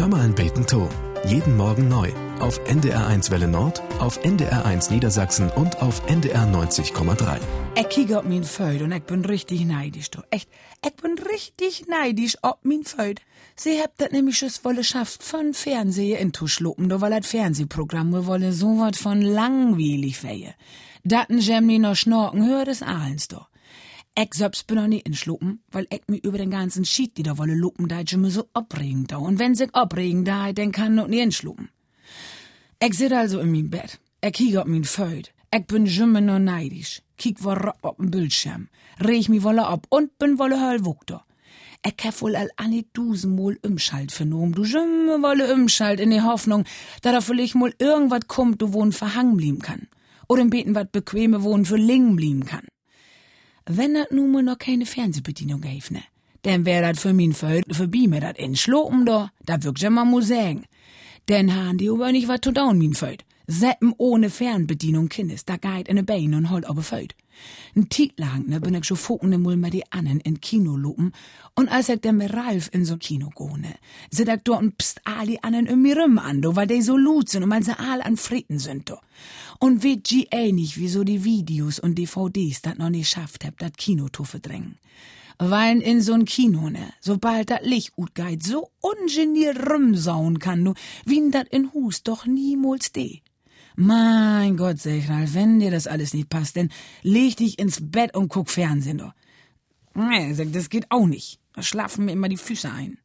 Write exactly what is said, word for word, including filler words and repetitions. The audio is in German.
Hör mal ein Beten to. Jeden Morgen neu. Auf N D R eins Welle Nord, auf N D R eins Niedersachsen und auf N D R neunzig Komma drei. Ich kiege auf mein Feud und ich bin richtig neidisch, du. Echt, ich bin richtig neidisch auf mein Feud. Sie habt das nämlich schon wolle schafft von Fernsehen in Tuschluppen, do weil das Fernsehprogramm wolle so wat von langweilig wäre. Daten Gemini noch schnorken, hör des Ahlens do. Ich selbst bin noch nie in Schluppen, weil ich mich über den ganzen Schied, die da wolle lupen, da ich mir so abregen da. Und wenn sich abregen da, dann kann noch nie in Schluppen. Ich sit also in mein Bett. Ich kiege auf mein Feud. Ich bin jümme noch neidisch. Kiek wolle auf den Bildschirm. Reg mich wolle ab und bin wolle hellwuck da. Ich hab wohl all anni dusenmol umschalt vernommen. Du jümme wolle umschalt in der Hoffnung, da da vielleicht mal irgendwas kommt, du wohn verhangen blieben kann. Oder im Beten wat bequeme wohn für lingen blieben kann. Wenn dat nun mal noch keine Fernsehbedienung gäf, ne? Dann wär dat für min Feud, für bi mir dat in Schlopen da, da würd ich mal muss sagen. Denn han die aber nicht wat zu down, min Feud. Seppen ohne Fernbedienung Kindes, da geit in ne Bein und holt aber Feud. N Tiet lang, ne, bin ich schon fokende mul mal die annen in Kino lupen, und als ich dann mit Ralf in so Kino go, ne, sit ich dort und pst all die annen in mir rum an, do, weil die so lut sind und man sie all an Fritten sind, do. Und weet G A nicht, wieso die Videos und D V Ds dat noch nicht schafft hab, dat Kino zu verdrängen. Weil in so'n Kino, ne, sobald dat Licht gut geht, so ungeniert rumsauen kann, du, wie'n dat in Hus doch niemals de. Mein Gott, sag ich, Ralf, wenn dir das alles nicht passt, dann leg dich ins Bett und guck Fernsehen, du. Nee, sag, das geht auch nicht. Da schlafen mir immer die Füße ein.